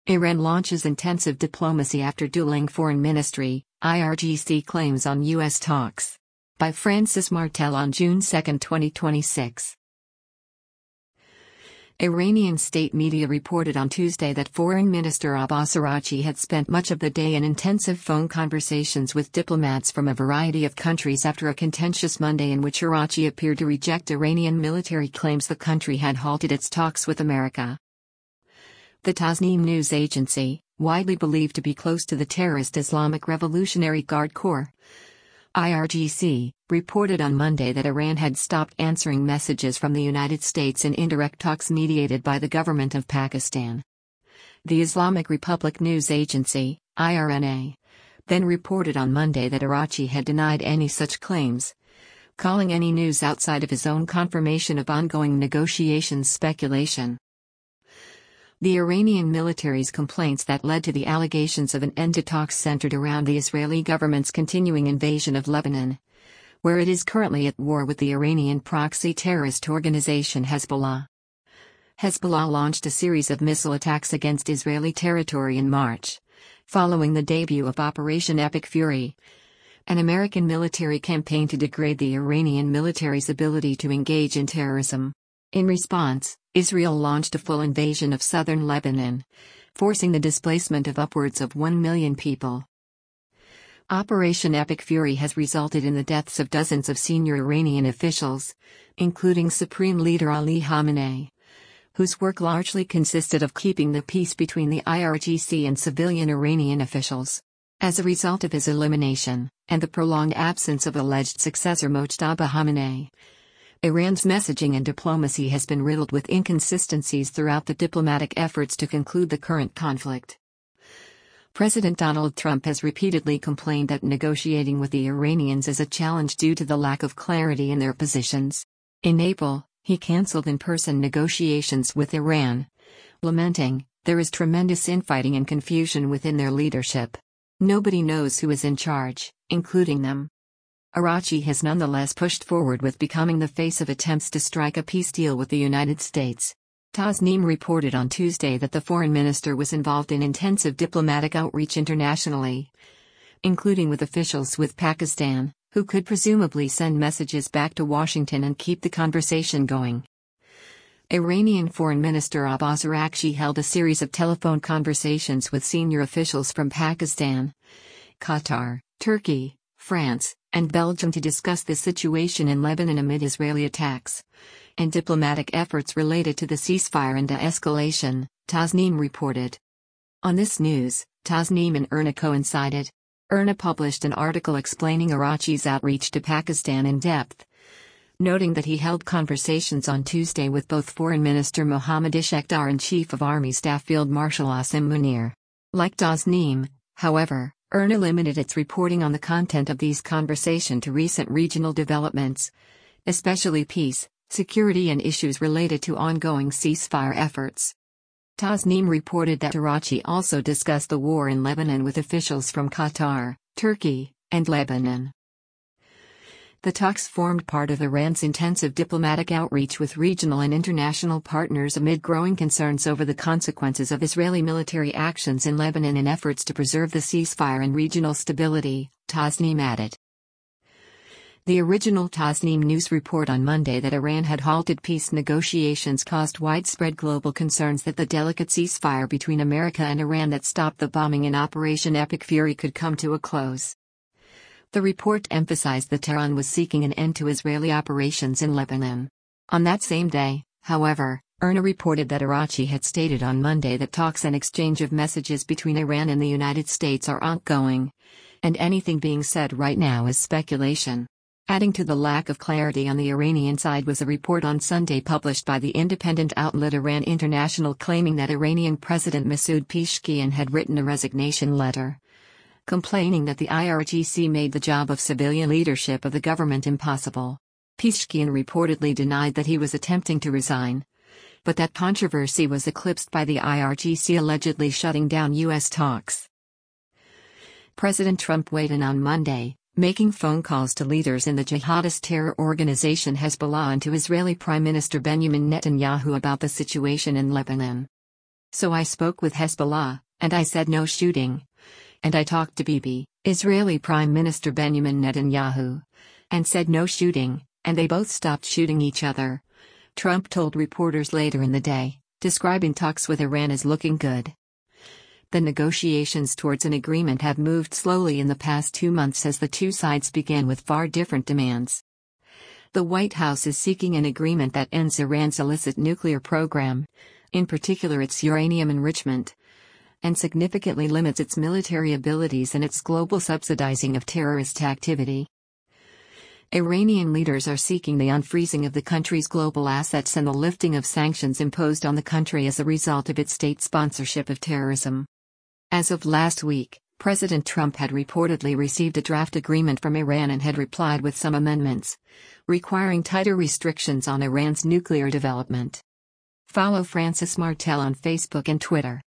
Iran launches intensive diplomacy after dueling foreign ministry, IRGC claims on U.S. talks. By Francis Martel on June 2, 2026. Iranian state media reported on Tuesday that Foreign Minister Abbas Araghchi had spent much of the day in intensive phone conversations with diplomats from a variety of countries after a contentious Monday in which Araghchi appeared to reject Iranian military claims the country had halted its talks with America. The Tasnim news agency, widely believed to be close to the terrorist Islamic Revolutionary Guard Corps, IRGC, reported on Monday that Iran had stopped answering messages from the United States in indirect talks mediated by the government of Pakistan. The Islamic Republic News Agency, IRNA, then reported on Monday that Araghchi had denied any such claims, calling any news outside of his own confirmation of ongoing negotiations speculation. The Iranian military's complaints that led to the allegations of an end to talks centered around the Israeli government's continuing invasion of Lebanon, where it is currently at war with the Iranian proxy terrorist organization Hezbollah. Hezbollah launched a series of missile attacks against Israeli territory in March, following the debut of Operation Epic Fury, an American military campaign to degrade the Iranian military's ability to engage in terrorism. In response, Israel launched a full invasion of southern Lebanon, forcing the displacement of upwards of 1 million people. Operation Epic Fury has resulted in the deaths of dozens of senior Iranian officials, including Supreme Leader Ali Khamenei, whose work largely consisted of keeping the peace between the IRGC and civilian Iranian officials. As a result of his elimination, and the prolonged absence of alleged successor Mojtaba Khamenei, Iran's messaging and diplomacy has been riddled with inconsistencies throughout the diplomatic efforts to conclude the current conflict. President Donald Trump has repeatedly complained that negotiating with the Iranians is a challenge due to the lack of clarity in their positions. In April, he canceled in-person negotiations with Iran, lamenting, "There is tremendous infighting and confusion within their leadership. Nobody knows who is in charge, including them." Araghchi has nonetheless pushed forward with becoming the face of attempts to strike a peace deal with the United States. Tasnim reported on Tuesday that the foreign minister was involved in intensive diplomatic outreach internationally, including with officials with Pakistan, who could presumably send messages back to Washington and keep the conversation going. Iranian Foreign Minister Abbas Araghchi held a series of telephone conversations with senior officials from Pakistan, Qatar, Turkey, France, and Belgium to discuss the situation in Lebanon amid Israeli attacks and diplomatic efforts related to the ceasefire and de-escalation, Tasnim reported. On this news, Tasnim and IRNA coincided. IRNA published an article explaining Araghchi's outreach to Pakistan in depth, noting that he held conversations on Tuesday with both Foreign Minister Mohammad Ishaqdar and Chief of Army Staff Field Marshal Asim Munir. Like Tasnim, however, IRNA limited its reporting on the content of these conversations to recent regional developments, especially peace, security and issues related to ongoing ceasefire efforts. Tasnim reported that Araghchi also discussed the war in Lebanon with officials from Qatar, Turkey, and Lebanon. The talks formed part of Iran's intensive diplomatic outreach with regional and international partners amid growing concerns over the consequences of Israeli military actions in Lebanon and efforts to preserve the ceasefire and regional stability, Tasnim added. The original Tasnim news report on Monday that Iran had halted peace negotiations caused widespread global concerns that the delicate ceasefire between America and Iran that stopped the bombing in Operation Epic Fury could come to a close. The report emphasized that Tehran was seeking an end to Israeli operations in Lebanon. On that same day, however, IRNA reported that Araghchi had stated on Monday that talks and exchange of messages between Iran and the United States are ongoing, and anything being said right now is speculation. Adding to the lack of clarity on the Iranian side was a report on Sunday published by the independent outlet Iran International claiming that Iranian President Masoud Pezeshkian had written a resignation letter, complaining that the IRGC made the job of civilian leadership of the government impossible. Pezeshkian reportedly denied that he was attempting to resign, but that controversy was eclipsed by the IRGC allegedly shutting down U.S. talks. President Trump weighed in on Monday, making phone calls to leaders in the jihadist terror organization Hezbollah and to Israeli Prime Minister Benjamin Netanyahu about the situation in Lebanon. So I spoke with Hezbollah, and I said no shooting. And I talked to Bibi, Israeli Prime Minister Benjamin Netanyahu, and said no shooting, and they both stopped shooting each other. Trump told reporters later in the day, describing talks with Iran as looking good. The negotiations towards an agreement have moved slowly in the past 2 months as the two sides began with far different demands. The White House is seeking an agreement that ends Iran's illicit nuclear program, in particular its uranium enrichment, and significantly limits its military abilities and its global subsidizing of terrorist activity. Iranian leaders are seeking the unfreezing of the country's global assets and the lifting of sanctions imposed on the country as a result of its state sponsorship of terrorism. As of last week, President Trump had reportedly received a draft agreement from Iran and had replied with some amendments, requiring tighter restrictions on Iran's nuclear development. Follow Francis Martel on Facebook and Twitter.